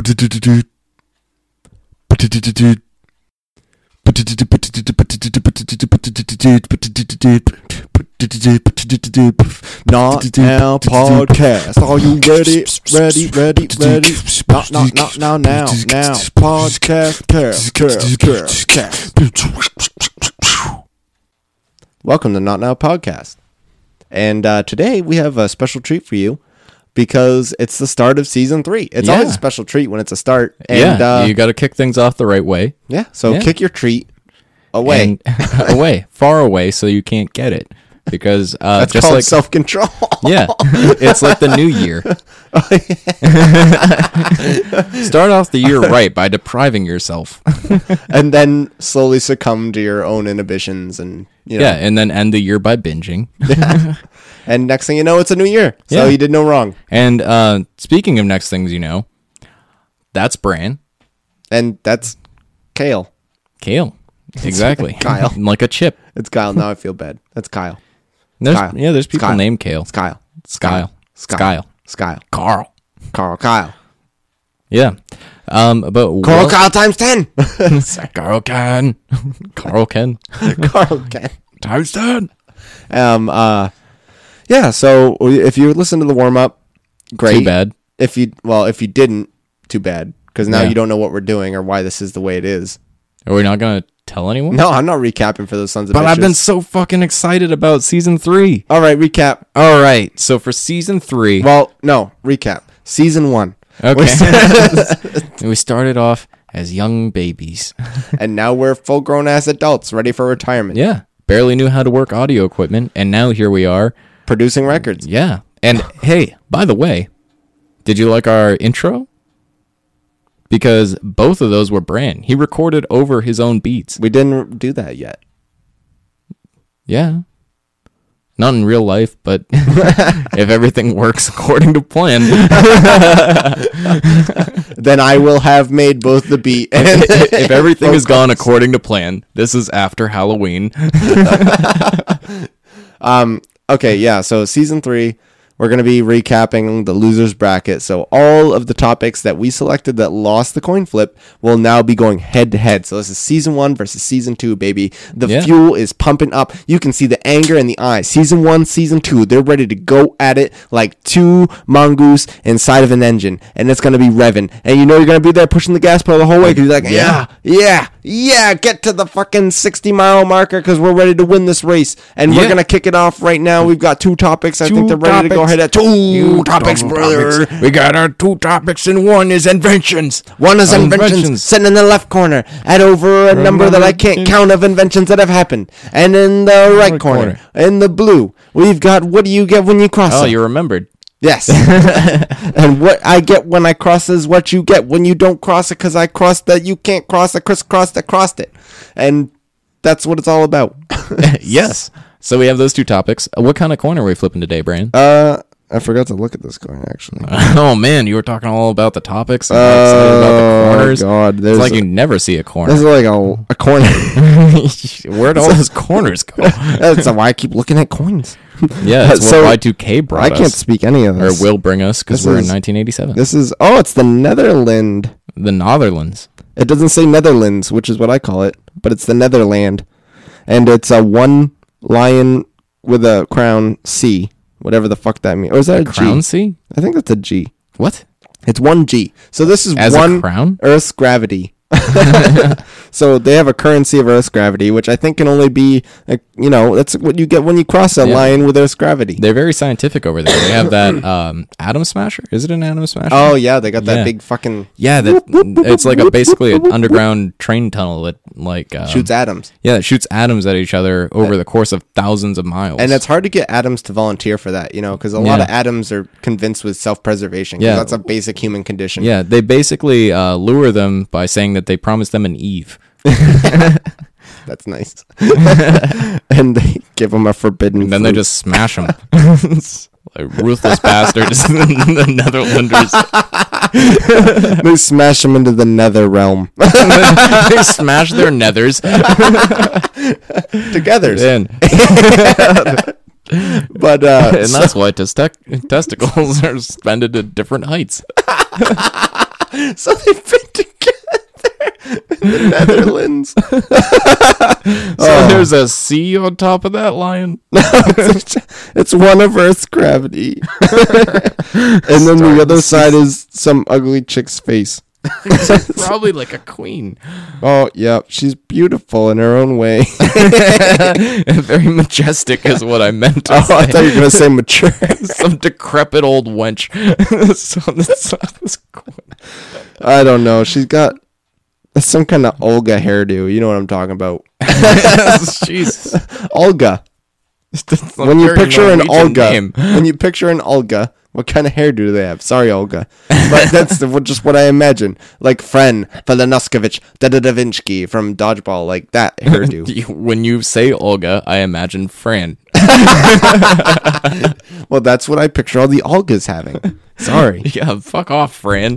Not Now Podcast. Are you ready? Ready? Not now. Podcast. Welcome to Not Now Podcast. And today we have a special treat for you because it's the start of season 3. It's always a special treat when it's a start. And, you got to kick things off the right way. Yeah, so kick your treat away. Far away so you can't get it. Because that's just called like self-control. Yeah, it's like the new year. Start off the year right by depriving yourself, and then slowly succumb to your own inhibitions, and and then end the year by binging. And next thing you know, it's a new year. So you did no wrong. And speaking of next things, that's Bran, and that's Kale. Exactly. Kyle, like a chip. It's Kyle. Now I feel bad. That's Kyle. There's people named Kale. It's Kyle. Kyle. Yeah. But Kyle times 10. Carl Ken. Times 10. Yeah, so if you listen to the warm-up, great. Too bad. If you didn't, too bad. Because now you don't know what we're doing or why this is the way it is. Are we not going to tell anyone? No, I'm not recapping for those sons of bitches. But I've been so fucking excited about season 3. All right, recap. All right, so for season 3... Well, no, recap. Season 1. Okay. We started off as young babies. And now we're full-grown-ass adults ready for retirement. Yeah, barely knew how to work audio equipment, and now here we are. Producing records. Yeah, and hey, by the way, did you like our intro? Because both of those were Bran. He recorded over his own beats. We didn't do that yet. Yeah. Not in real life, but if everything works according to plan. Then I will have made both the beat. And if everything has gone according to plan, this is after Halloween. Okay, yeah, so season 3... We're going to be recapping the loser's bracket. So all of the topics that we selected that lost the coin flip will now be going head to head. So this is season 1 versus season 2, baby. The fuel is pumping up. You can see the anger in the eyes. Season 1, season 2, they're ready to go at it like two mongoose inside of an engine. And it's going to be revving. And you're going to be there pushing the gas pedal the whole way. Because you're like, yeah, get to the fucking 60-mile marker because we're ready to win this race. And we're going to kick it off right now. We've got 2 topics. I think they're ready to go ahead at 2 topics, brother. We got our 2 topics, and one is inventions. One is inventions sitting in the left corner at over a number that I can't count of inventions that have happened. And in the right corner, in the blue, we've got what do you get when you cross Oh, it? you remembered. Yes. And what I get when I cross is what you get when you don't cross it because I crossed that you can't cross it, crisscrossed that crossed it. And that's what it's all about. Yes. So we have those 2 topics. What kind of coin are we flipping today, Brian? I forgot to look at this coin, actually. Oh, man, you were talking all about the topics and excited about the corners. Oh, God. It's like you never see a corner. This is like a corner. Where'd all those corners go? That's why I keep looking at coins. Yeah, that's what Y2K brought us. I can't speak any of this. Or will bring us, because we're in 1987. It's the Netherlands. The Netherlands. It doesn't say Netherlands, which is what I call it, but it's the Netherland. And it's a 1 lion with a crown C. Whatever the fuck that means. Or is that a G? Crown C? I think that's a G. What? It's 1 G. So this is as 1 a crown? Earth's gravity. So they have a currency of Earth's gravity, which I think can only be, that's what you get when you cross a line with Earth's gravity. They're very scientific over there. They have that atom smasher. Is it an atom smasher? Oh, yeah. They got that big fucking... Yeah, it's like basically an underground train tunnel that shoots atoms. Yeah, it shoots atoms at each other over the course of thousands of miles. And it's hard to get atoms to volunteer for that, because a lot of atoms are convinced with self-preservation. Yeah. That's a basic human condition. Yeah, they basically lure them by saying that they promise them an Eve. That's nice. And they give them a forbidden and then fruit. They just smash them. Like ruthless bastards in the Netherlanders. They smash them into the nether realm. They smash their nethers. Together. But and that's why testicles are suspended at different heights. So they've been together in the Netherlands. So there's a C on top of that lion. It's one of Earth's gravity. And then the other side is some ugly chick's face. Probably like a queen. Oh, yeah. She's beautiful in her own way. Very majestic is what I meant to say. I thought you were going to say mature. Some decrepit old wench. So this queen. I don't know. She's got some kind of Olga hairdo. You know what I'm talking about. Jesus. Olga. That's a When you very picture an Norwegian Olga, name. when you picture an Olga, what kind of hair do they have? Sorry, Olga, but that's just what I imagine. Like Fren Velenoskevich, Da Vinci from Dodgeball, like that hairdo. When you say Olga, I imagine Fran. Well, that's what I picture all the Olgas having. Sorry. Yeah, fuck off, Fran.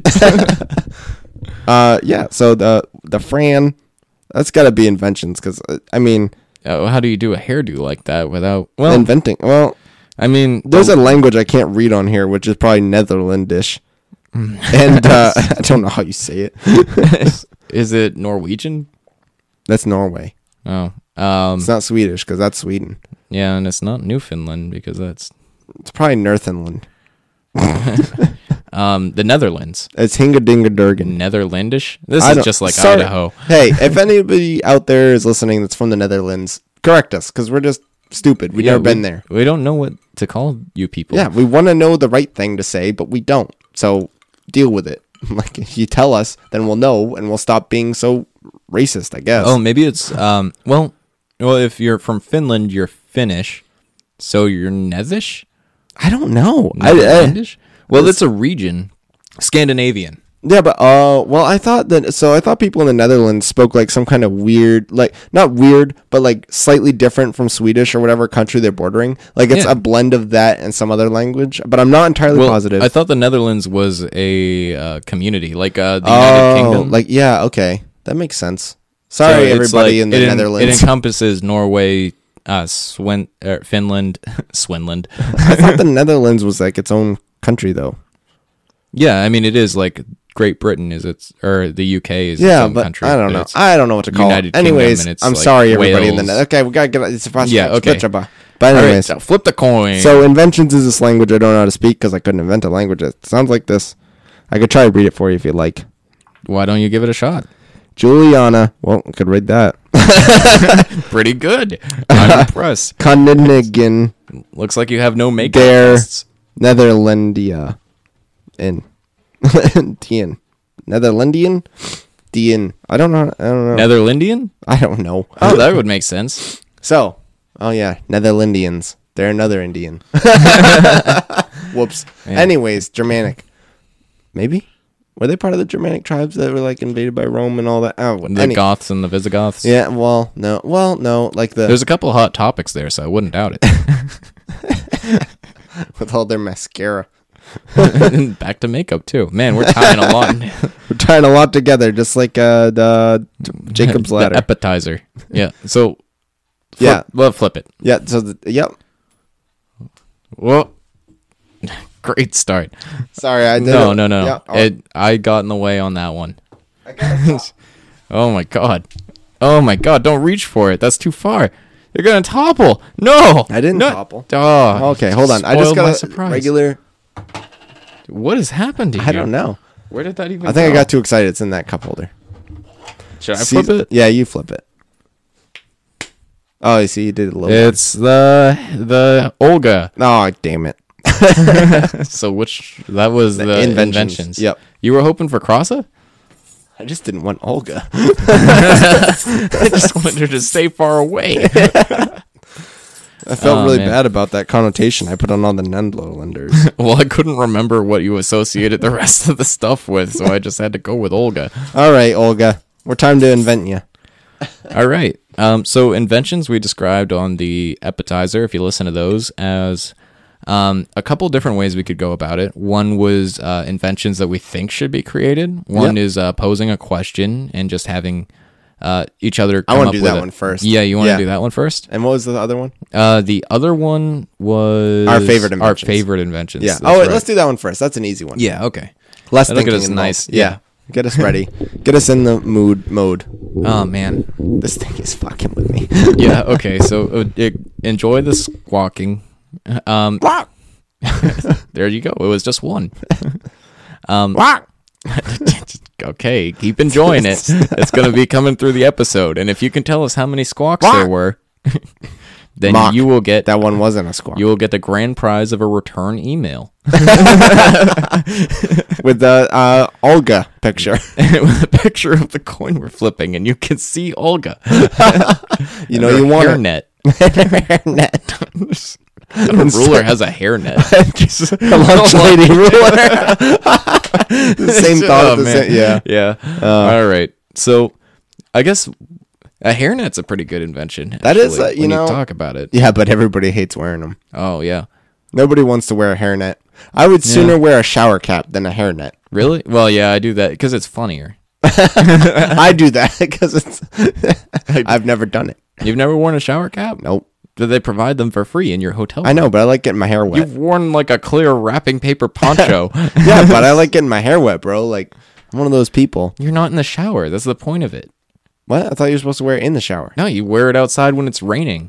Yeah. So the Fran, that's got to be inventions, because I mean, How do you do a hairdo like that without inventing? Well, I mean, there's a language I can't read on here, which is probably Netherlandish. And I don't know how you say it. Is it Norwegian? That's Norway. Oh, It's not Swedish, because that's Sweden. yeah, and it's not Newfoundland because that's It's probably Northernland. the Netherlands. It's Hingadingadurgan. Netherlandish. This I is don't- just like sorry. Idaho. Hey, if anybody out there is listening that's from the Netherlands, correct us, because we're just stupid. We've never been there. We don't know what to call you people. Yeah, we want to know the right thing to say, but we don't. So deal with it. Like, if you tell us, then we'll know, and we'll stop being so racist, I guess. Oh, maybe it's well, if you're from Finland, you're Finnish, so you're Nethish. I don't know. Netherlandish? Well, it's a region, Scandinavian. Yeah, but well, I thought people in the Netherlands spoke like some kind of weird, like not weird, but like slightly different from Swedish or whatever country they're bordering. Like it's Yeah. a blend of that and some other language, but I'm not entirely positive. I thought the Netherlands was a community, like the United Kingdom. Like yeah, okay, that makes sense. So Sorry, it's everybody like- in the it Netherlands. It encompasses Norway, Finland, Swinland. I thought the Netherlands was like its own country, though. Yeah, I mean it is like Great Britain is or the UK is its Yeah, own but country. I don't know. It's I don't know what to call United it. Kingdom, Anyways, and it's I'm like sorry, everybody in the Wales. Netherlands. Okay, we gotta get it's fast. Yeah, okay. But All right, anyways, so flip the coin. so inventions is this language I don't know how to speak because I couldn't invent a language. It sounds like this. I could try to read it for you if you'd like. Why don't you give it a shot? Juliana, well, I could read that. Pretty good. I'm impressed. Koninigan Looks like you have no makeup der tests. Netherlandia in Dien. Netherlandian? Dien. I don't know. Netherlandian? I don't know. Oh, that would make sense. So, oh yeah, Netherlandians. They're another Indian. Whoops. Yeah. Anyways, Germanic. Maybe? Were they part of the Germanic tribes that were like invaded by Rome and all that? Oh, The Goths and the Visigoths. yeah, well, no. Like There's a couple hot topics there, so I wouldn't doubt with all their mascara. it. Back to makeup, too. Man, we're tying a lot. We're tying a lot together, just like the Jacob's The ladder. appetizer. Yeah, so... Yeah. Well, flip it. Yeah, so, yep. Well, great start. Sorry, I did No. Yeah, I got in the way on that one. I gotta stop. Oh my god. Don't reach for it. That's too far. You're gonna topple. No. I didn't No. topple. Oh, Okay, hold on. I just spoiled my got a surprise. regular... What has happened to you? I don't know. Where did that even I think I go? got too excited. It's in that cup holder. Should I See- flip it? Yeah, you flip it. Oh, you see, you did it a little. It's the Olga. Oh, damn it. So that was the inventions. Yep. You were hoping for Crassa? I just didn't want Olga. I just wanted her to stay far away. I felt Oh, really man. bad about that connotation I put on all the Netherlanders. Well, I couldn't remember what you associated the rest of the stuff with, so I just had to go with Olga. All right, Olga. We're time to invent you. All right. So inventions we described on the appetizer, if you listen to those, as a couple different ways we could go about it. One was inventions that we think should be created. One is posing a question and just having each other come wanna up do with that it. one first. Yeah, you want to Yeah. do that one first? And what was the other one? The other one was Our favorite inventions. Our favorite inventions. Yeah. That's Oh, wait, right. let's do that one first. That's an easy one. Yeah, okay. Less I think thinking it is involved. nice. Yeah. Get us ready. Get us in the mode. Oh man. This thing is fucking with me. Yeah. Okay. So enjoy the squawking. Quack! There you go. It was just one. Quack! Okay, keep enjoying it. It's going to be coming through the episode, and if you can tell us how many squawks there were, then Mock. you will get That one wasn't a squawk. you will get the grand prize of a return email With the Olga picture. with a picture of the coin we're flipping, and you can see Olga. You know you want it. Hairnet. A ruler has a hairnet. A lunch lady ruler. The same thought. Oh, the man. same, yeah. Yeah. All right. So, I guess a hairnet's a pretty good invention. That is, actually, you when know- talk about it. Yeah, but everybody hates wearing them. Oh yeah. Nobody wants to wear a hairnet. I would sooner wear a shower cap than a hairnet. Really? Well, yeah, I do that because it's funnier. I do that because it's. I've never done it. You've never worn a shower cap? Nope. Do they provide them for free in your hotel? I know, but I like getting my hair wet. You've worn like a clear wrapping paper poncho. Yeah, but I like getting my hair wet, bro. Like, I'm one of those people. You're not in the shower. That's the point of it. What? I thought you were supposed to wear it in the shower. No, you wear it outside when it's raining.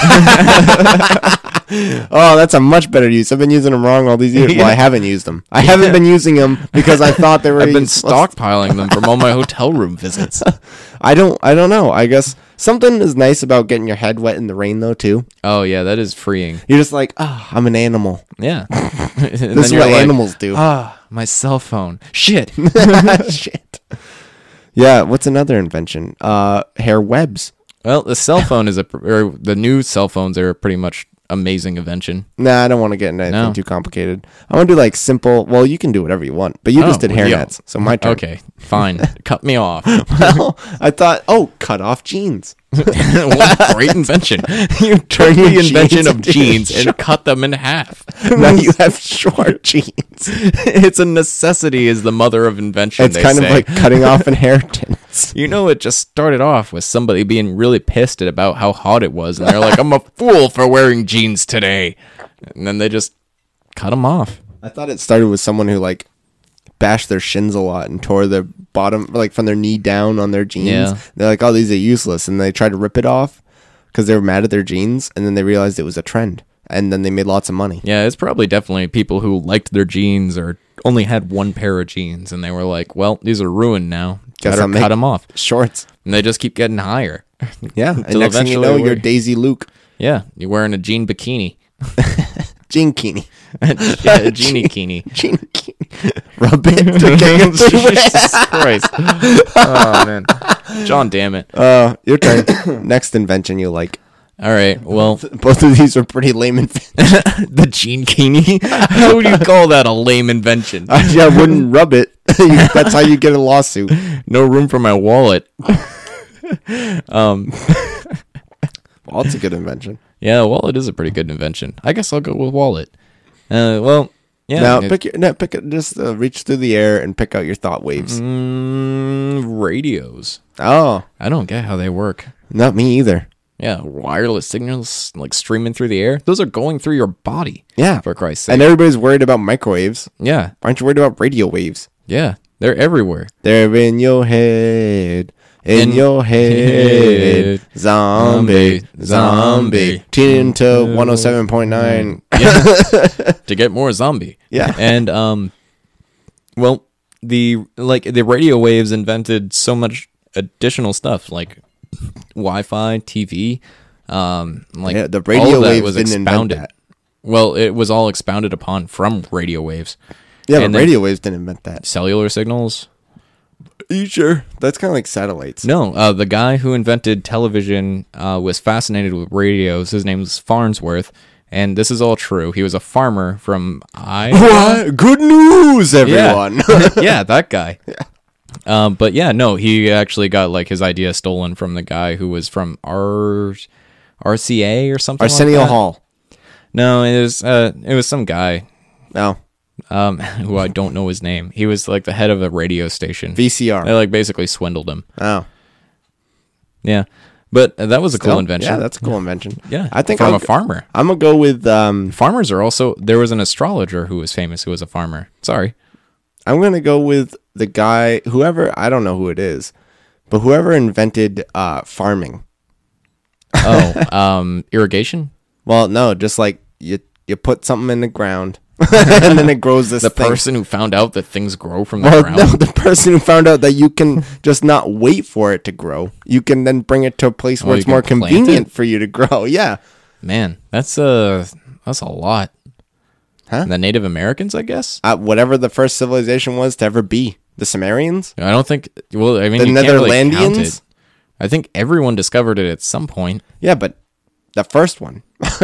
Oh, that's a much better use. I've been using them wrong all these years. Well, I haven't used them. I haven't been using them because I thought they were. I've been stockpiling them from all my hotel room visits. I don't know. I guess something is nice about getting your head wet in the rain, though. Too. Oh yeah, that is freeing. You're just like, I'm an animal. Yeah. This is what animals do. My cell phone. Shit. Shit. Yeah. What's another invention? Hair webs. Well, the cell phone is or the new cell phones are a pretty much amazing invention. Nah, I don't want to get into anything No. too complicated. I want to do like simple. Well, you can do whatever you want, but you just did yeah. hairnets, so my turn. Okay, fine. Cut me off. Well, I thought, cut off jeans. What a great invention. You took your the invention jeans of into jeans your and cut them in half. Now you have short jeans. It's a necessity is the mother of invention, It's they kind say. of like cutting off inheritance. You know, it just started off with somebody being really pissed about how hot it was, and they're like, I'm a fool for wearing jeans today. And then they just cut them off. I thought it started with someone who like bashed their shins a lot and tore their bottom, like from their knee down on their jeans. Yeah. They're like, oh, these are useless. And they tried to rip it off because they were mad at their jeans. And then they realized it was a trend. And then they made lots of money. Yeah, it's probably definitely people who liked their jeans or only had one pair of jeans, and they were like, well, these are ruined now. Guess Better I'll make cut them off. Shorts. And they just keep getting higher. Yeah. And Until next thing you eventually know, we're- you're Daisy Luke. Yeah, you're wearing a jean bikini. Jean Keeney. Yeah, a genie kini. Jean Keeney. Rub it to get it through it. Jesus Christ. Oh, man. John, damn it. Your turn. Next invention you like. All right, well, Both of these are pretty lame inventions. the jean kini? How would you call that a lame invention? I wouldn't rub it. That's how you get a lawsuit. No room for my wallet. Well, it's a good invention. Yeah, wallet is a pretty good invention. I guess I'll go with wallet. Well, yeah. Now just reach through the air and pick out your thought waves. Radios. Oh, I don't get how they work. not me either. Yeah, wireless signals like streaming through the air. Those are going through your body. Yeah, For Christ's sake. and everybody's worried about microwaves. Yeah, Aren't you worried about radio waves? yeah. They're everywhere. They're in your head. In In your head. head. Zombie. Zombie. Tune into 107.9. Yeah. To get more zombie. Yeah. And well, the radio waves invented so much additional stuff like Wi-Fi, TV, Yeah, the all radio of that waves was didn't invent expounded. that. Well, it was all expounded upon from radio waves. Yeah, And but then radio waves didn't invent that. cellular signals. Are you sure? That's kind of like satellites. No, the guy who invented television was fascinated with radios. His name was Farnsworth, and this is all true. He was a farmer from Iowa. What? Good news, everyone. Yeah, that guy. But yeah, no, he actually got like his idea stolen from the guy who was from RCA or something. Arsenio like that. Hall. No, it was some guy No. who I don't know his name. He was like the head of a radio station. VCR. They like basically swindled him. Oh. Yeah, but that was a cool invention. Yeah, that's a cool invention. Yeah, I think from I'll a farmer. I'm going to go with... Farmers are also... There was an astrologer who was famous who was a farmer. Sorry. I'm going to go with the guy, I don't know who it is, but whoever invented farming. Irrigation? Well, no, just like you put something in the ground and then it grows this The thing. person who found out that things grow from the ground? No, the person who found out that you can just not wait for it to grow. You can then bring it to a place where you it's more can plant convenient it? for you to grow. Yeah. Man, that's a lot. Huh? The Native Americans, I guess? Whatever the first civilization was to ever be. The Sumerians? I don't think... Well, I mean, The you can't really count Netherlandians? it. I think everyone discovered it at some point. Yeah, but the first one.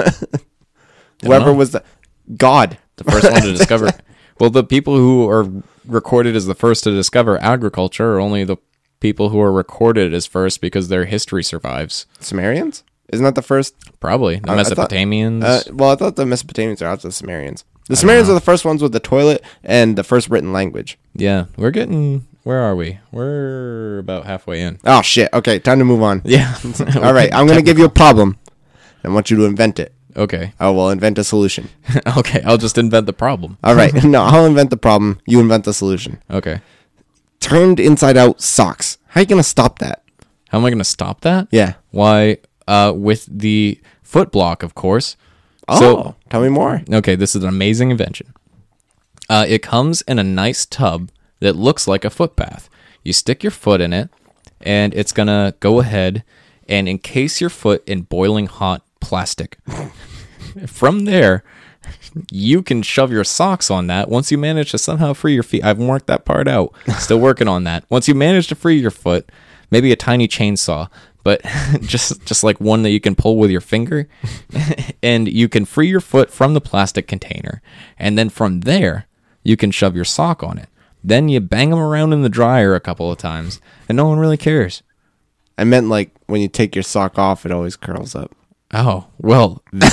Whoever know. was the... God. The first one to discover... Well, the people who are recorded as the first to discover agriculture are only the people who are recorded as first because their history survives. Sumerians? Isn't that the first? Probably. The I thought- Mesopotamians. I thought the Mesopotamians are after the Sumerians. The Sumerians are the first ones with the toilet and the first written language. Yeah, we're getting... Where are we? We're about halfway in. Oh, shit. Okay, time to move on. Yeah. All right, I'm going to give you a problem. I want you to invent it. Okay. I will invent a solution. Okay, I'll just invent the problem. All right. No, I'll invent the problem. You invent the solution. Okay. Turned inside out socks. How are you going to stop that? How am I going to stop that? Yeah. Why, with the foot block, of course. Oh, tell me more. Okay, this is an amazing invention. It comes in a nice tub that looks like a footbath. You stick your foot in it, and it's going to go ahead and encase your foot in boiling hot plastic. From there, you can shove your socks on that. Once you manage to somehow free your feet, I haven't worked that part out. Still working on that. Once you manage to free your foot, maybe a tiny chainsaw, but just like one that you can pull with your finger, and you can free your foot from the plastic container. And then from there, you can shove your sock on it. Then you bang them around in the dryer a couple of times, and no one really cares. I meant like when you take your sock off, it always curls up. Oh, well, then,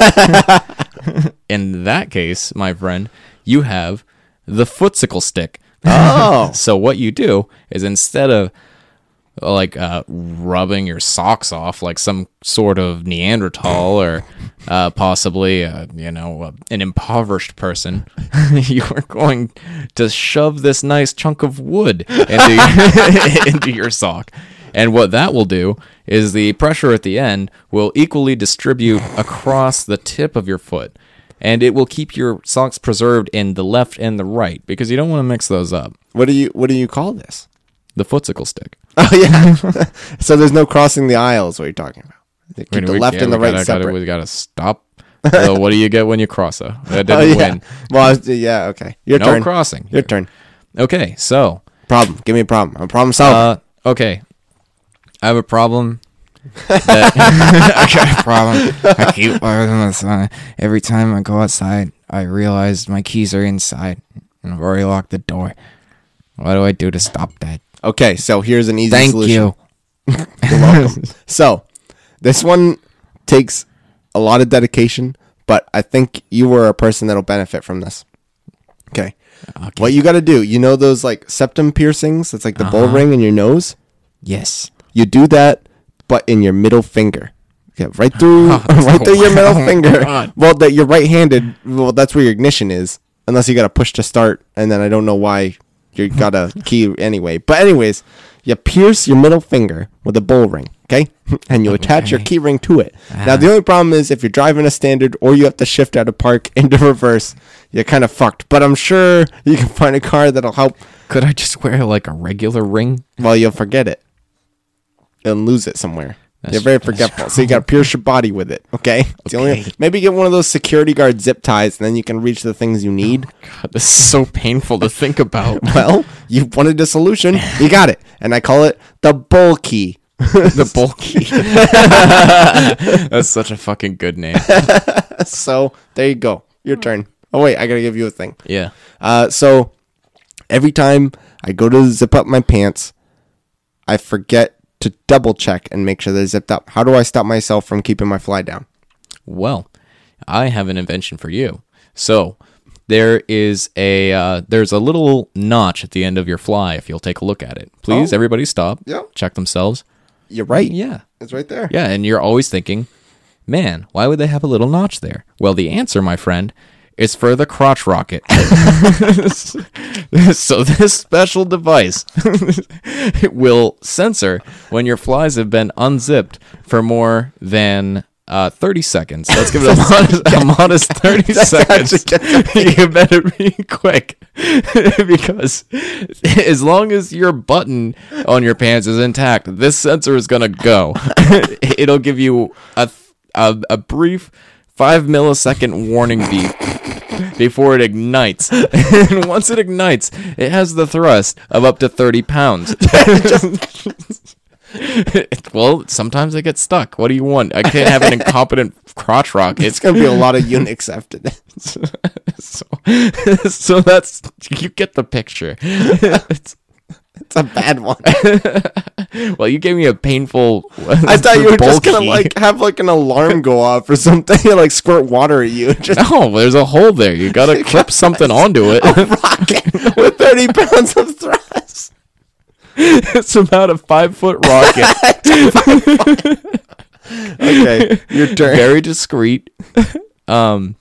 in that case, my friend, you have the footsicle stick. Oh. So what you do is instead of like rubbing your socks off like some sort of Neanderthal or possibly an impoverished person, you are going to shove this nice chunk of wood into your sock. And what that will do is the pressure at the end will equally distribute across the tip of your foot. And it will keep your socks preserved in the left and the right because you don't want to mix those up. What do you call this? The footsicle stick. Oh, yeah. So there's no crossing the aisles, what you're talking about. Keep the left and the right separate. We gotta stop. So what do you get when you cross? That didn't yeah. win. Well, yeah, okay. Your No turn. crossing. Your turn. Okay, so Problem. Give me a problem. I'm a problem solver. okay, I have a problem. I got a problem. I keep every time I go outside, I realize my keys are inside, and I've already locked the door. What do I do to stop that? Okay, so here's an easy Thank solution. you. You're welcome. So, this one takes a lot of dedication, but I think you were a person that'll benefit from this. Okay. What you got to do, you know those like septum piercings? It's like the bull ring in your nose. Yes. You do that, but in your middle finger. Okay, right through, right through your middle finger. God. Well, that you're right-handed. Well, that's where your ignition is, unless you got to push to start, and then I don't know why you got a key anyway. But anyways, you pierce your middle finger with a bull ring, okay? And you attach your key ring to it. Now, the only problem is if you're driving a standard or you have to shift out of park into reverse, you're kind of fucked. But I'm sure you can find a car that'll help. Could I just wear like a regular ring? Well, you'll forget it and lose it somewhere. You're very forgetful. So you got to pierce your body with it, okay? It's the only, maybe get one of those security guard zip ties, and then you can reach the things you need. God, this is so painful to think about. Well, you wanted a solution. You got it. And I call it the bull key. The bulky. That's such a fucking good name. So there you go. Your turn. Oh, wait. I got to give you a thing. Yeah. So every time I go to zip up my pants, I forget to double check and make sure they're zipped up. How do I stop myself from keeping my fly down? Well, I have an invention for you. So there is there's a little notch at the end of your fly. If you'll take a look at it, please. Oh. Everybody, stop. Yeah. Check themselves. You're right. Yeah. It's right there. Yeah, and you're always thinking, man, why would they have a little notch there? Well, the answer, my friend, It's for the crotch rocket. So this special device will censor when your flies have been unzipped for more than 30 seconds. Let's give it a modest 30 seconds. You better be quick. Because as long as your button on your pants is intact, this sensor is going to go. It'll give you a brief 5 millisecond warning beep before it ignites. And once it ignites, it has the thrust of up to 30 pounds. Well, sometimes I get stuck. What do you want? I can't have an incompetent crotch rocket. It's going to be a lot of Unix after this. So that's, you get the picture. It's a bad one. Well, you gave me a painful. I thought you were just going to like have like an alarm go off or something, like squirt water at you. No, there's a hole there. You got to clip something onto it. A rocket with 30 pounds of thrust. It's about a 5-foot rocket. Okay, your turn. Very discreet. Oh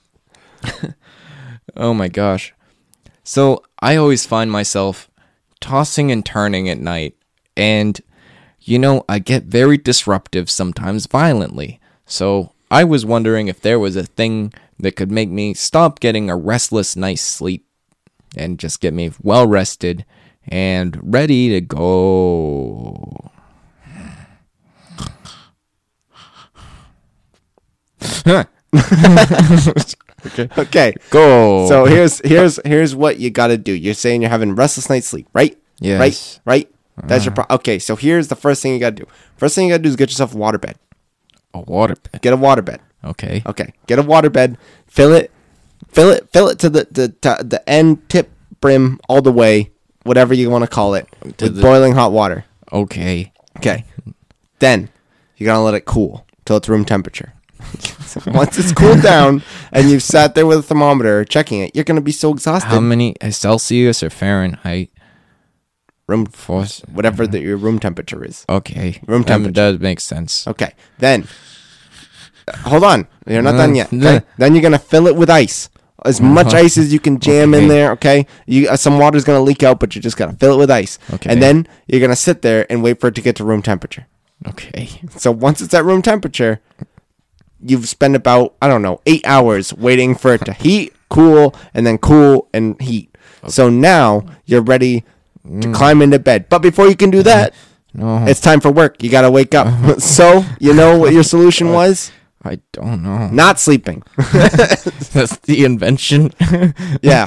my gosh. So I always find myself tossing and turning at night, and I get very disruptive, sometimes violently. So I was wondering if there was a thing that could make me stop getting a restless night's sleep and just get me well rested and ready to go. Okay. Go. So here's what you got to do. You're saying you're having restless night's sleep, right? Yes. Right. That's your problem. Okay. So here's the first thing you got to do. First thing you got to do is get yourself a waterbed. A waterbed. Get a waterbed. Okay. Okay. Get a waterbed. Fill it to the end tip brim all the way. Whatever you want to call it, with boiling hot water. Okay. Okay. Then you're gonna let it cool till it's room temperature. So once it's cooled down and you've sat there with a thermometer checking it, you're gonna be so exhausted. How many Celsius or Fahrenheit? Room force, whatever your room temperature is. Okay. Room temperature does make sense. Okay. Then hold on, you're not done yet. Okay? Then you're gonna fill it with ice. As much ice as you can jam in there, okay? Some water's going to leak out, but you just got to fill it with ice. Okay. And then you're going to sit there and wait for it to get to room temperature. Okay. So once it's at room temperature, you've spent about, 8 hours waiting for it to heat, cool, and then cool and heat. Okay. So now you're ready to climb into bed. But before you can do that, it's time for work. You got to wake up. So, you know what your solution was? I don't know. Not sleeping. That's the invention. Yeah.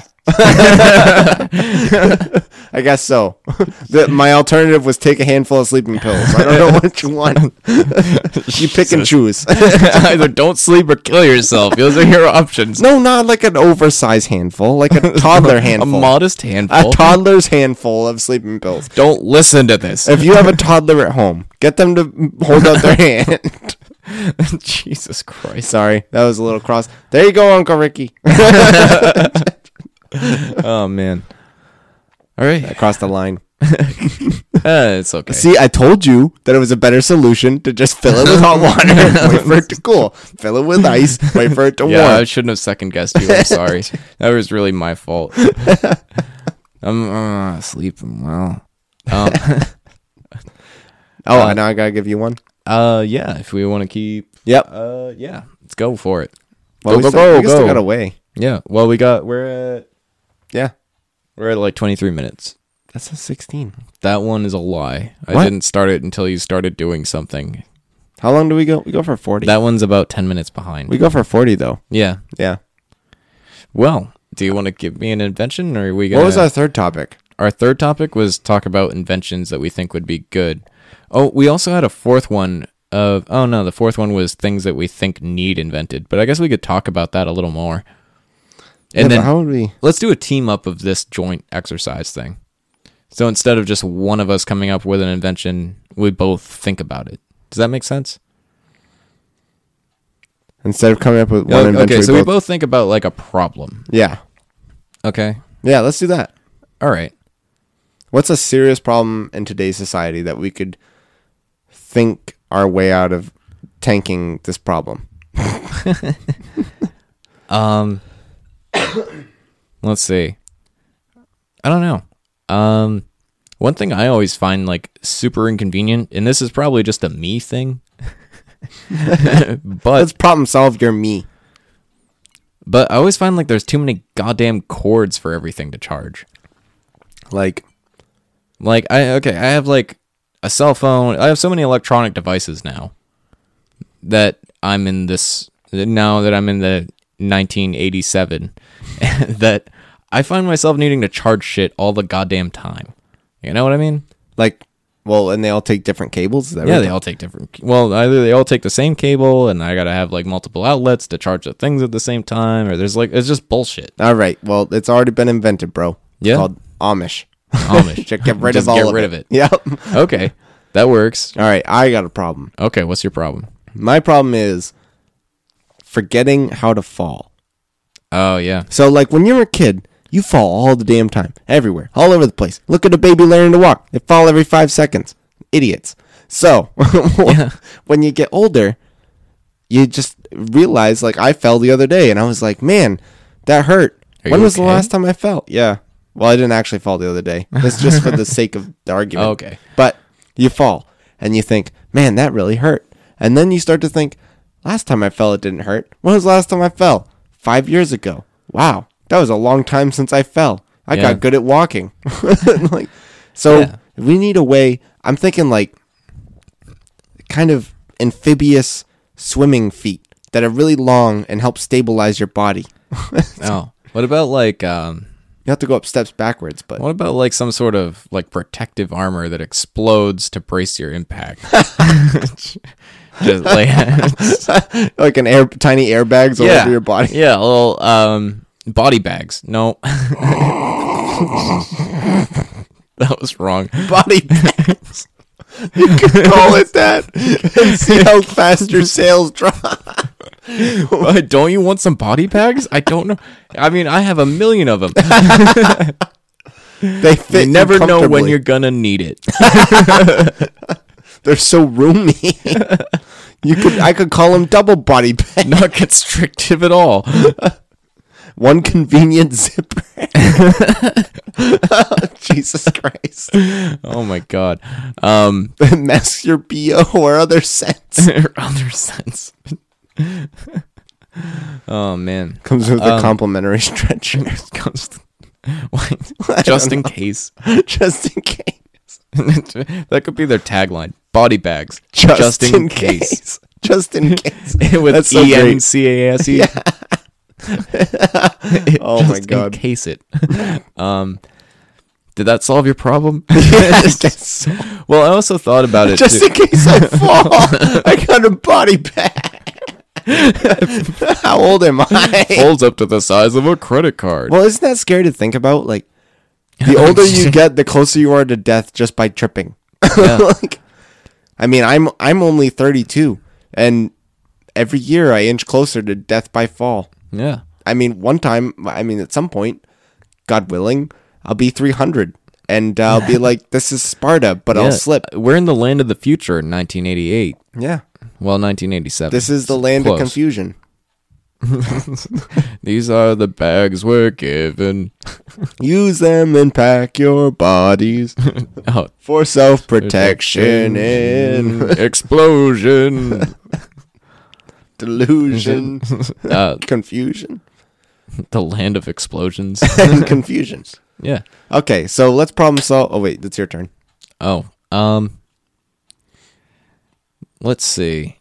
I guess so. My alternative was take a handful of sleeping pills. I don't know what you want. You pick and choose. Either don't sleep or kill yourself. Those are your options. No, not like an oversized handful, like a toddler handful. A modest handful. A toddler's handful of sleeping pills. Don't listen to this. If you have a toddler at home, get them to hold out their hand. Jesus Christ. Sorry, that was a little cross. There you go, Uncle Ricky. Oh, man. All right. I crossed the line. It's okay. See, I told you that it was a better solution to just fill it with hot water and wait for it to cool. Fill it with ice, wait for it to warm. I shouldn't have second-guessed you. I'm sorry. That was really my fault. I'm sleeping well. Now I gotta give you one. Yeah, if we want to keep... Yep. Yeah, let's go for it. Well, we still got away. Yeah, well, we're at like 23 minutes. That's a 16. That one is a lie. What? I didn't start it until you started doing something. How long do we go? We go for 40. That one's about 10 minutes behind. We go for 40, though. Yeah. Yeah. Well, do you want to give me an invention, or are we gonna... What was our third topic? Our third topic was talk about inventions that we think would be good. Oh, we also had a fourth one of... Oh, no, the fourth one was things that we think need invented. But I guess we could talk about that a little more. And then how would we... Let's do a team up of this joint exercise thing. So instead of just one of us coming up with an invention, we both think about it. Does that make sense? Instead of coming up with one invention... Okay, so we both think about like a problem. Yeah. Okay. Yeah, let's do that. All right. What's a serious problem in today's society that we could think our way out of tanking this problem? Let's see. I don't know. One thing I always find like super inconvenient, and this is probably just a me thing, Let's problem solve your me. but I always find like there's too many goddamn cords for everything to charge. Like, I have like a cell phone. I have so many electronic devices now that I'm in this now that I'm in the 1987 that I find myself needing to charge shit all the goddamn time. You know what I mean? well, and they all take different cables? Is that Yeah, right? they all take different. Well, either they all take the same cable, and I gotta have like multiple outlets to charge the things at the same time, or there's like it's just bullshit. All right. Well, it's already been invented, bro. It's Yeah? called Amish. Amish. Just get rid Just of all get of rid it. of it. Yep. Okay, that works. All right. I got a problem. Okay, what's your problem? My problem is forgetting how to fall. Oh yeah, So, like, when you're a kid, you fall all the damn time. Everywhere. All over the place. Look at a baby learning to walk. They fall every 5 seconds. Idiots. So, when you get older, you just realize, like, I fell the other day, and I was like, man, that hurt. Are When you was the okay? last time I fell? Yeah. Well, I didn't actually fall the other day. That's just for the sake of the argument. Oh, okay. But you fall, and you think, man, that really hurt. And then you start to think, last time I fell, it didn't hurt. When was the last time I fell? 5 years ago. Wow. That was a long time since I fell. I Yeah. got good at walking. Like, so Yeah. we need a way. I'm thinking like kind of amphibious swimming feet that are really long and help stabilize your body. Oh, what about like You have to go up steps backwards, but what about like some sort of like protective armor that explodes to brace your impact? Just like like tiny airbags all over your body. Yeah, little body bags. No. That was wrong. Body bags. You could call it that. And see how fast your sales drop. Don't you want some body bags? I don't know. I mean, I have a million of them. They fit You never know when comfortably. you're gonna need it. They're so roomy. I could call them double body bags. Not constrictive at all. One convenient zipper. Jesus Christ. Oh my god. That masks your BO or other sense. Other sense. Oh man. Comes with a complimentary stretcher. Comes just in case. Just in case. That could be their tagline. Body bags. Just in case. Just in case. With That's so great. ENCASE. Oh my Just God. in case it. Did that solve your problem? I guess so. Well, I also thought about it Just too. in case I fall, I got a body bag. How old am I? Folds up to the size of a credit card. Well, isn't that scary to think about? Like, the older you get, the closer you are to death just by tripping. Yeah. Like, I mean, I'm only 32, and every year I inch closer to death by fall. Yeah. I mean, at some point, God willing, I'll be 300, and I'll be like, this is Sparta, but I'll slip. We're in the land of the future in 1988. Yeah. Well, 1987. This is the land of Close. confusion. These are the bags we're given. Use them and pack your bodies Oh, for self-protection and explosion. delusion, confusion, The land of explosions. and confusion. Yeah. Okay, so let's problem solve. Oh, wait, it's your turn. Oh, let's see.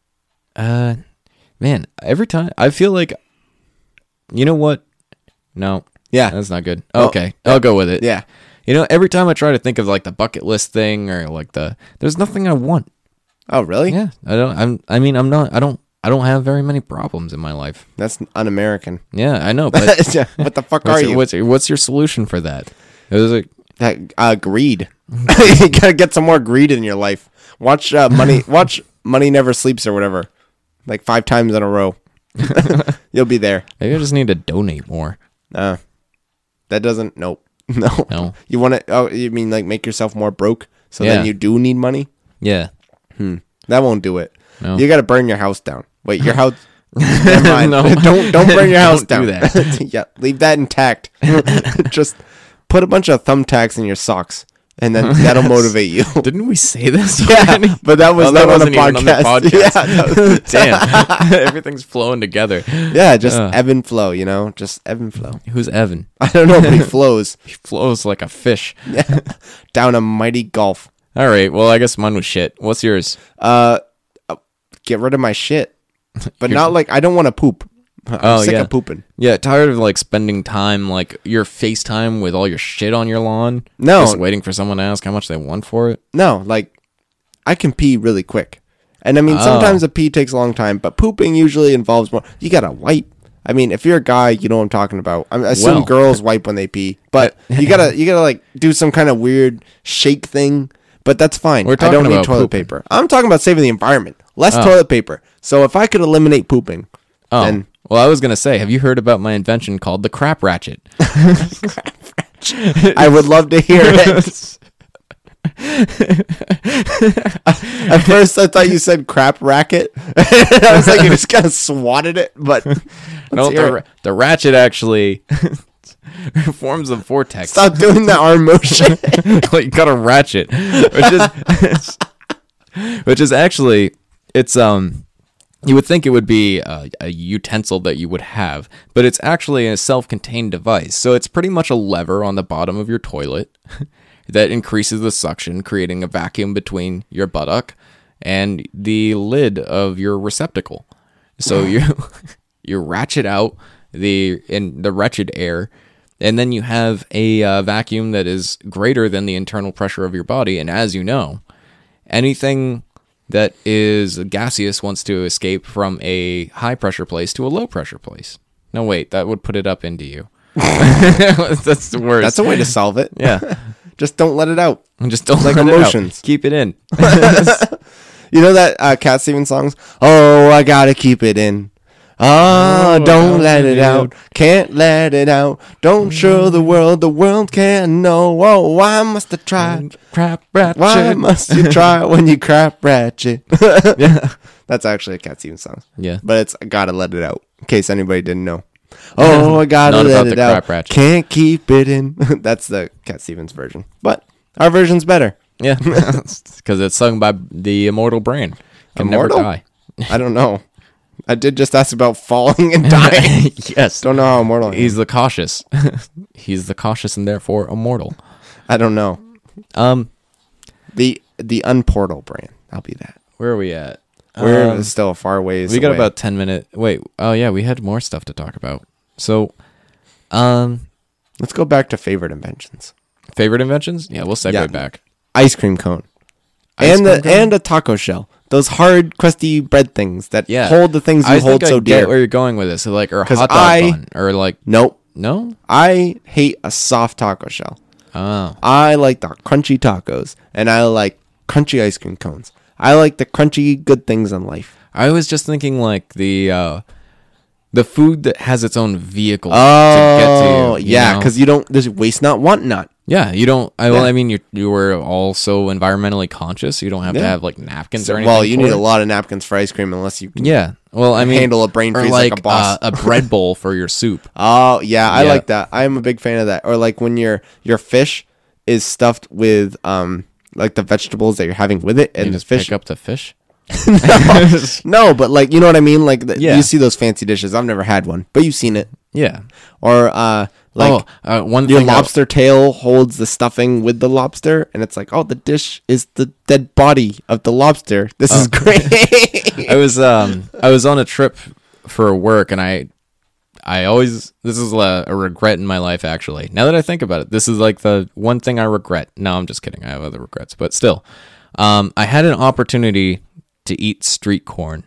Man, every time I feel like, you know what? No, Yeah. that's not good. Oh, Okay, I'll go with it. Yeah. You know, every time I try to think of like the bucket list thing or like there's nothing I want. Oh, really? Yeah, I don't have very many problems in my life. That's un-American. Yeah, I know, but What the fuck are you? what's your solution for that? It was like, That greed. You gotta get some more greed in your life. Watch money. Watch Money Never Sleeps or whatever, like 5 times in a row. You'll be there. maybe I just need to donate more. That doesn't. Nope. No. No. You want to? Oh, you mean like make yourself more broke so Yeah. then you do need money? Yeah. That won't do it. No. You got to burn your house down. Wait, your house? Never mind. No. Don't burn your house Don't down. do that. Yeah, leave that intact. Just put a bunch of thumbtacks in your socks, and then that'll motivate you. Didn't we say this? Yeah, already? but that was Oh, not on the wasn't even on the podcast. podcast. Yeah, that was- Damn. Everything's flowing together. yeah, just ebb and flow. Just ebb and flow. Who's Evan? I don't know, but he flows He flows like a fish. down a mighty gulf. All right. Well, I guess mine was shit. What's yours? Get rid of my shit, but not like I don't want to poop. I'm sick of pooping. Yeah, tired of like spending time like your FaceTime with all your shit on your lawn. No. Just waiting for someone to ask how much they want for it. No, like I can pee really quick, and I mean sometimes a pee takes a long time, but pooping usually involves more. You gotta wipe. I mean, if you're a guy, you know what I'm talking about. I assume Well. girls wipe when they pee, but you gotta like do some kind of weird shake thing. But that's fine. We're I talking don't need about toilet pooping. paper. I'm talking about saving the environment. Less toilet paper. So if I could eliminate pooping, then Well, I was gonna say, have you heard about my invention called the crap ratchet? I would love to hear it. At first, I thought you said crap racket. I was like, you just kind of swatted it, but No, the ratchet actually forms a vortex. stop doing the arm motion. Like, you got a ratchet, which is actually it's you would think it would be a utensil that you would have, but it's actually a self-contained device. So it's pretty much a lever on the bottom of your toilet that increases the suction, creating a vacuum between your buttock and the lid of your receptacle. So you ratchet out the wretched air, and then you have a vacuum that is greater than the internal pressure of your body. And as you know, anything that is gaseous wants to escape from a high pressure place to a low pressure place. No, wait, that would put it up into you. That's the worst. That's a way to solve it. Yeah. Just don't let it out. Just don't Like let emotions. it out. Keep it in. You know that Cat Stevens songs? Oh, I gotta keep it in. Oh, don't let it out. Can't let it out. Don't show the world can't know. Oh, why must I try? Crap ratchet. Why must you try when you crap ratchet? Yeah. That's actually a Cat Stevens song. Yeah. But it's I gotta let it out. In case anybody didn't know. Oh, I gotta Not let about it the out. crap ratchet. Can't keep it in. That's the Cat Stevens version. But our version's better. Yeah. Because it's sung by the immortal brain. Can Immortal? never die. I don't know. I did just ask about falling and dying. Yes. Don't know how immortal I am. He's the cautious. He's the cautious and therefore immortal. I don't know. The Unportal brand. I'll be that. Where are we at? We're still a far ways We got away. about 10 minutes. Wait. Oh, yeah. We had more stuff to talk about. So, Let's go back to favorite inventions. favorite inventions? Yeah, we'll segue Yeah. back. Ice cream cone. Ice cream cone? And a taco shell. Those hard, crusty bread things that Yeah. hold the things you I hold think so I get dear. where you're going with this. So like, or a 'Cause hot dog bun. Or like, Nope. no? I hate a soft taco shell. Oh. I like the crunchy tacos, and I like crunchy ice cream cones. I like the crunchy good things in life. I was just thinking like the food that has its own vehicle to Oh, get to you. yeah, know? because you don't. There's waste not, want not. Yeah, you don't. Well, Yeah. I mean, you were also environmentally conscious. You don't have to Yeah. have like napkins or anything. Well, you for need it. a lot of napkins for ice cream, unless you can. Yeah. Well, I mean, Handle a brain or freeze like a boss. a bread bowl for your soup. Oh yeah, I Yeah. like that. I'm a big fan of that. Or like when your fish is stuffed with like the vegetables that you're having with it, You and the just fish. pick up the fish. No, but like you know what I mean. Like Yeah. you see those fancy dishes. I've never had one, but you've seen it. Yeah. Or like one your thing. lobster tail holds the stuffing with the lobster, and it's like, oh, the dish is the dead body of the lobster. This is great. I was on a trip for work, and I always, this is a regret in my life, actually. Now that I think about it, this is like the one thing I regret. No, I'm just kidding. I have other regrets, but still, I had an opportunity to eat street corn.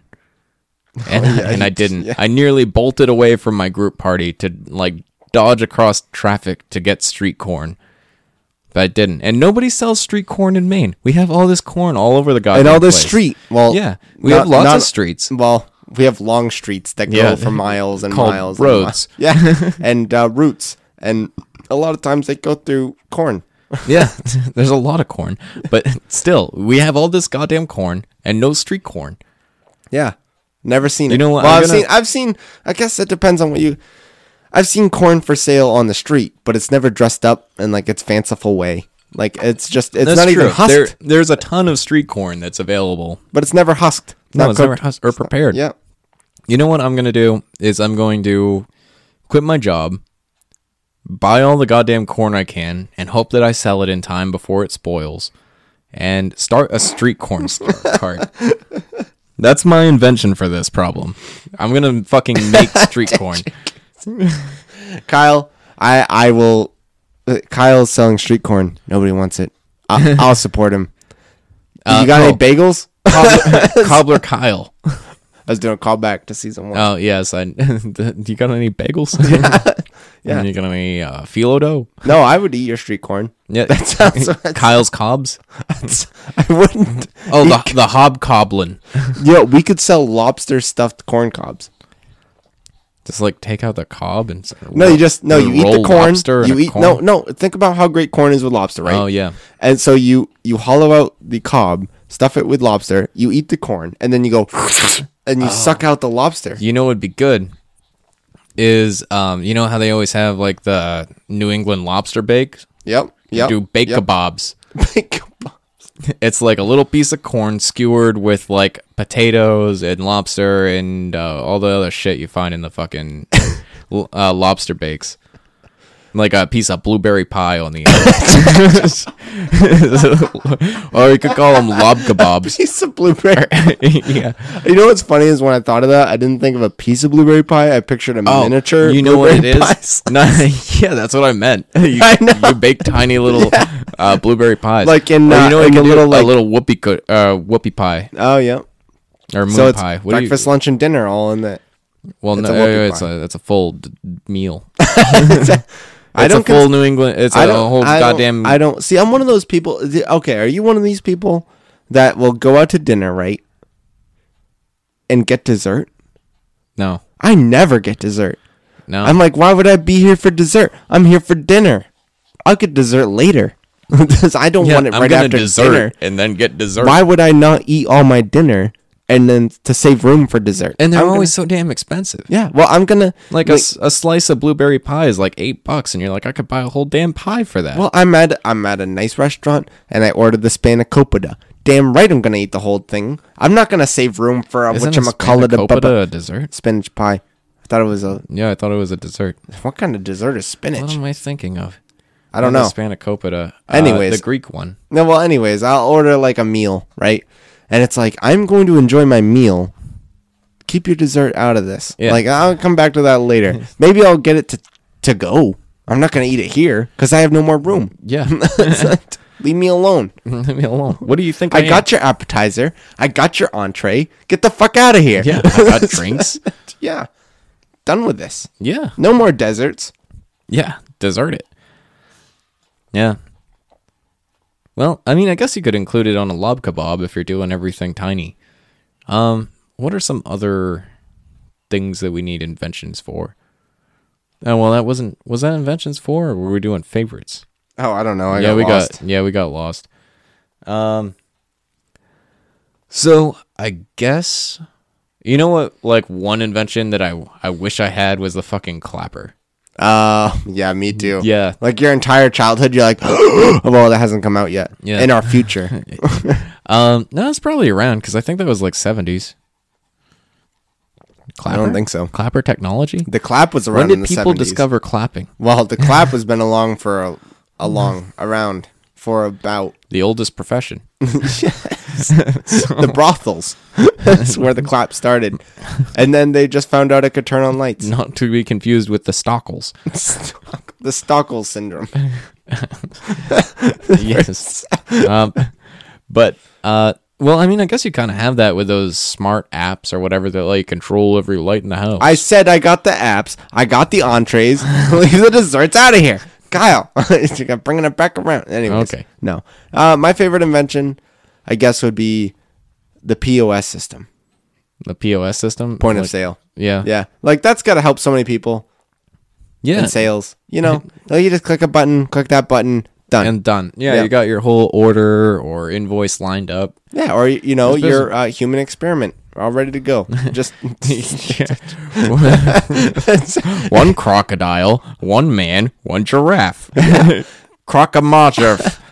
And I didn't. Yeah. I nearly bolted away from my group party to like dodge across traffic to get street corn. But I didn't. And nobody sells street corn in Maine. We have all this corn all over the goddamn And all this place. street. Well, Yeah. We have lots of streets. Well, we have long streets that go Yeah. for miles and Called miles. roads. And yeah, and routes. And a lot of times they go through corn. Yeah, there's a lot of corn. But still, we have all this goddamn corn and no street corn. Yeah. Never seen it. You know what? Well, I've seen. I guess it depends on what you. I've seen corn for sale on the street, but it's never dressed up in like its fanciful way. Like it's just, it's That's not true. even husked. There's a ton of street corn that's available. But it's never husked. No, it's never husked or prepared. Yeah. You know what I'm going to do is I'm going to quit my job, buy all the goddamn corn I can, and hope that I sell it in time before it spoils, and start a street corn cart. That's my invention for this problem. I'm going to fucking make street corn. Kyle, I will. Kyle's selling street corn. Nobody wants it. I'll support him. You got any bagels? Cobbler Kyle. I was doing a callback to season 1. Oh, yes. You got any bagels? Yeah. You got any phyllo dough? No, I would eat your street corn. Yeah. That sounds. Kyle's Cobbs? I wouldn't. Oh, the hobgoblin. Yo, we could sell lobster stuffed corn cobs. Just like take out the cob and No, you eat the corn. You eat corn? no. Think about how great corn is with lobster, right? Oh yeah. And so you hollow out the cob, stuff it with lobster. You eat the corn, and then you go and you suck out the lobster. You know what would be good is you know how they always have like the New England lobster bake? Yep. Do bake kebabs. Bake kebabs. It's like a little piece of corn skewered with like potatoes and lobster and all the other shit you find in the fucking lobster bakes. Like a piece of blueberry pie on the end. Or you could call them lob kebabs. Piece of blueberry. Yeah. You know what's funny is when I thought of that, I didn't think of a piece of blueberry pie. I pictured a miniature. You know what it blueberry is? No, yeah, that's what I meant. You bake tiny little blueberry pies, Like in, or you know, in you the can little, do like- a little whoopie pie Oh yeah. or moon So it's pie. breakfast, lunch, and dinner all in that. Well, it's no, a whoopie it's a full meal. I It's don't a full New England. It's a whole goddamn. I don't see. I'm one of those people. Okay, are you one of these people that will go out to dinner, right, and get dessert? No, I never get dessert. no. I'm like, why would I be here for dessert? I'm here for dinner. I'll get dessert later because I don't want it I'm right gonna after dessert dinner. and then get dessert. Why would I not eat all my dinner and then to save room for dessert? And they're I'm always so damn expensive. yeah. Well, I'm gonna Like a slice of blueberry pie is like $8, and you're like, I could buy a whole damn pie for that. Well, I'm at a nice restaurant and I ordered the spanakopita. Damn right, I'm gonna eat the whole thing. I'm not gonna save room for Isn't whatchamacallit a dessert? spinach pie. I thought it was a. Yeah, I thought it was a dessert. What kind of dessert is What spinach? am I thinking of? I don't know. Spanakopita. Anyways. The Greek one. No, well, anyways, I'll order like a meal, right? And it's like I'm going to enjoy my meal. Keep your dessert out of this. Yeah. Like I'll come back to that later. Maybe I'll get it to go. I'm not gonna eat it here because I have no more room. Yeah. Leave me alone. Leave me alone. What do you think? I got your appetizer. I got your entree. Get the fuck out of here. Yeah, I got drinks. Yeah. Done with this. Yeah. No more deserts. Yeah. Dessert it. Yeah. Well, I mean, I guess you could include it on a lob kebab if you're doing everything tiny. What are some other things that we need inventions for? Oh, well, was that inventions for, or were we doing favorites? Oh, I don't know. I we got lost. So I guess, you know what, like one invention that I wish I had was the fucking clapper. Yeah, me too. Yeah. Like your entire childhood, you're like, oh, well, that hasn't come out yet. Yeah. In our future. No, it's probably around because I think that was like 70s. I don't think so. Clapper technology? The clap was around When in did the people 70s. discover clapping? Well, the clap has been around for about The oldest profession. the brothels. That's where the clap started. And then they just found out it could turn on lights. Not to be confused with the Stockles. The Stockel syndrome. Yes. Well, I mean, I guess you kind of have that with those smart apps or whatever that like control every light in the house. I said I got the apps. I got the entrees. Leave the desserts out of here. Kyle, you're bringing it back around. Anyways, Okay. No. My favorite invention, I guess, would be the POS system. The POS system? Point of Like, sale. Yeah. Yeah. Like, that's got to help so many people Yeah. in sales. You know, like you just click a button, click that button, done. And done. Yeah, Yeah. you got your whole order or invoice lined up. Yeah, or you know, It's your human experiment We're all ready to go. Just one crocodile, one man, one giraffe. Crocomodrif.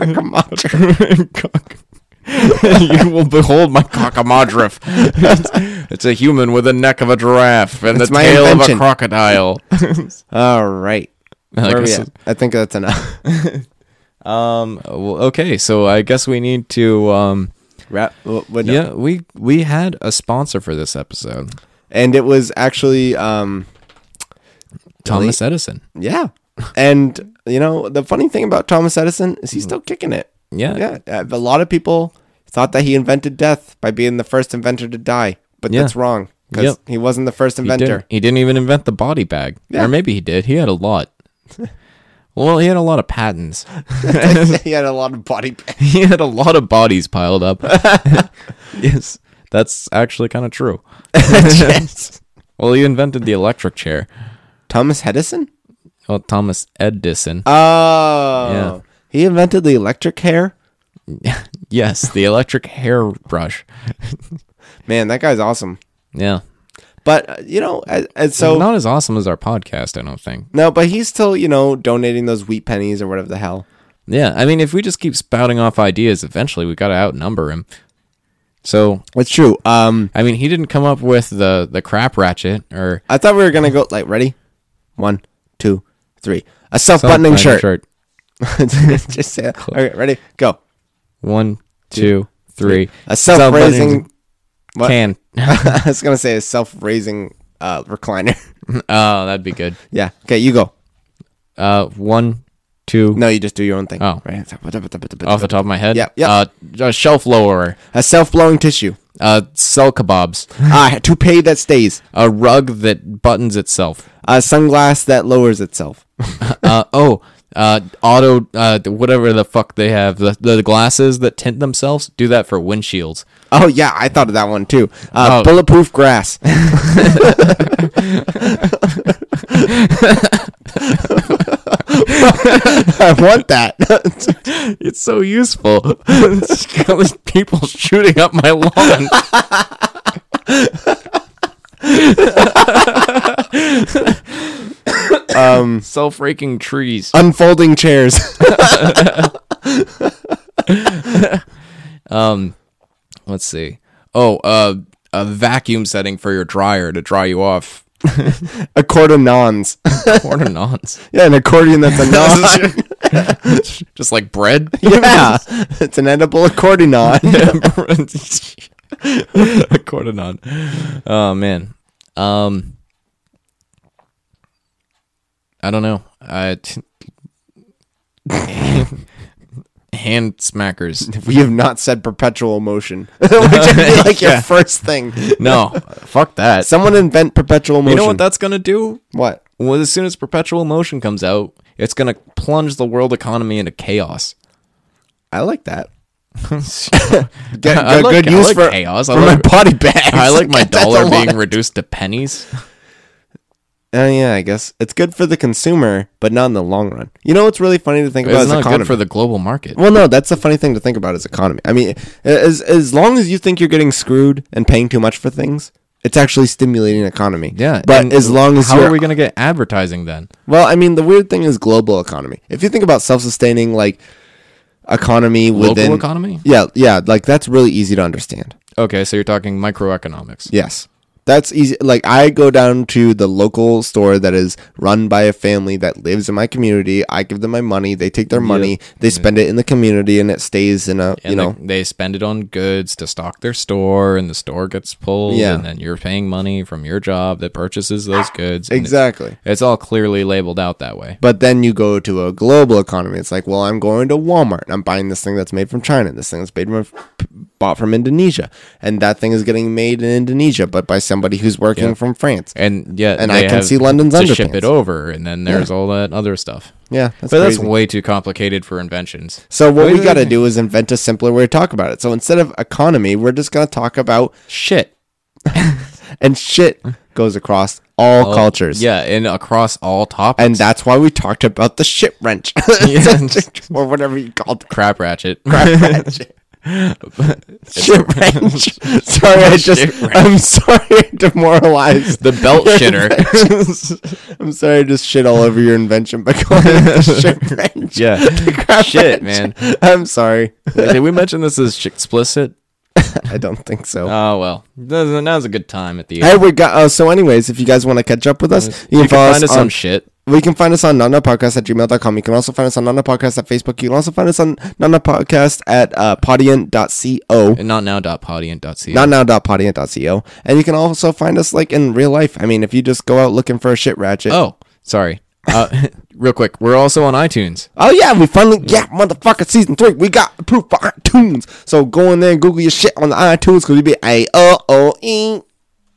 You will behold my crocomodrif. It's a human with the neck of a giraffe and That's the my tail invention. of a crocodile. all right. I Where are we guess- at? I think that's enough. well, okay, so I guess we need to Wrap. What, no. yeah, we had a sponsor for this episode. And it was actually Thomas Edison. yeah. And you know the funny thing about Thomas Edison is he's still kicking it. Yeah. Yeah, a lot of people thought that he invented death by being the first inventor to die, but Yeah. that's wrong because Yep. he wasn't the first He inventor. didn't even invent the body bag. Yeah. Or maybe he did. He had a lot. Well, he had a lot of patents. He had a lot of body. He had a lot of bodies piled up. Yes, that's actually kind of true. Yes. Well, he invented the electric chair. Thomas Edison? Well, Thomas Edison. Oh, Yeah. He invented the electric hair. Yes, the electric hairbrush. Man, that guy's awesome. Yeah. But you know, and so Not as awesome as our podcast, I don't think. no, but he's still donating those wheat pennies or whatever the hell. Yeah, I mean, if we just keep spouting off ideas, eventually we got to outnumber him. So, It's true. I mean, he didn't come up with the crap ratchet or I thought we were gonna go like ready. 1, 2, 3. A self-buttoning shirt. Just say it. Okay, ready? Go. 1, 2, 3. A self-raising. What? Can. I was gonna say a self-raising recliner. Oh, that'd be good. Yeah. Okay, you go. 1, 2. No, you just do your own thing. Oh. Right. Off the top of my head. Yeah, yeah. A shelf lower. A self-blowing tissue. Cell kebabs. A toupee that stays. A rug that buttons itself. A sunglass that lowers itself. Auto. Whatever the fuck they have. The glasses that tint themselves. Do that for windshields. Oh yeah, I thought of that one too. Oh. Bulletproof grass. I want that. It's so useful. All these people shooting up my lawn. Self-raking trees. Unfolding chairs. Let's see. A vacuum setting for your dryer to dry you off. Accordionons. Ordinance. Yeah, an accordion that's a non. Just like bread. Yeah, it's an edible accordionon. Accordion. Oh man. I don't know. Hand smackers. We have not said perpetual motion, which would be like Yeah. your first thing. No, fuck that. Someone invent perpetual motion. You know what that's gonna do? What? Well, as soon as perpetual motion comes out, it's gonna plunge the world economy into chaos. I like that. I like- good I use like for chaos. I for my like- body bags. I like my That's a dollar lot. being reduced to pennies. Yeah, I guess it's good for the consumer, but not in the long run. You know what's really funny to think about It's is not economy. good for the global market. Well, no, that's the funny thing to think about is economy. I mean, as long as you think you're getting screwed and paying too much for things, it's actually stimulating economy. Yeah, but and as long as how you're, are we gonna get advertising then? well, I mean, the weird thing is global economy. If you think about self-sustaining like economy within Local economy? yeah, like that's really easy to understand. Okay, so you're talking microeconomics. Yes. That's easy. Like I go down to the local store that is run by a family that lives in my community. I give them my money. They take their money. They spend it in the community, and it stays in a And they spend it on goods to stock their store, and the store gets pulled, Yeah. and then you're paying money from your job that purchases those goods. and exactly. It's all clearly labeled out that way. But then you go to a global economy. It's like, well, I'm going to Walmart. I'm buying this thing that's made from China. This thing that's bought from Indonesia, and that thing is getting made in Indonesia, but by somebody who's working Yeah. from France. And yeah, And they I can have see London's to ship underpants. it over, and then there's all that other stuff. Yeah, that's But that's crazy. way too complicated for inventions. So what Wait, we wait, got to wait. do is invent a simpler way to talk about it. So instead of economy, we're just going to talk about Shit. and shit goes across all cultures. Yeah, and across all topics. And that's why we talked about the shit wrench. Yeah. Or whatever you called it. Crap ratchet. Crap ratchet. Shit wrench. Sorry, I'm sorry I demoralized The belt your shitter. inventions. I'm sorry I just shit all over your invention by calling it the shit wrench. Yeah. The crap Shit, wrench. man. I'm sorry. Did we mention this as explicit? I don't think so. Oh, well. Now's a good time at the Hey, end. we got. So, anyways, if you guys want to catch up with us, you can follow find us us on some shit. We can find us on nanapodcast@gmail.com. You can also find us on nanapodcast at Facebook. You can also find us on nanapodcast at podiant.co. And notnow.podiant.co. Notnow.podiant.co. And you can also find us like in real life. I mean, if you just go out looking for a shit ratchet. Oh, sorry. Real quick, we're also on iTunes. Oh yeah, we finally motherfucker season 3. We got approved for iTunes. So go in there and Google your shit on the iTunes because we be A-O-O-E.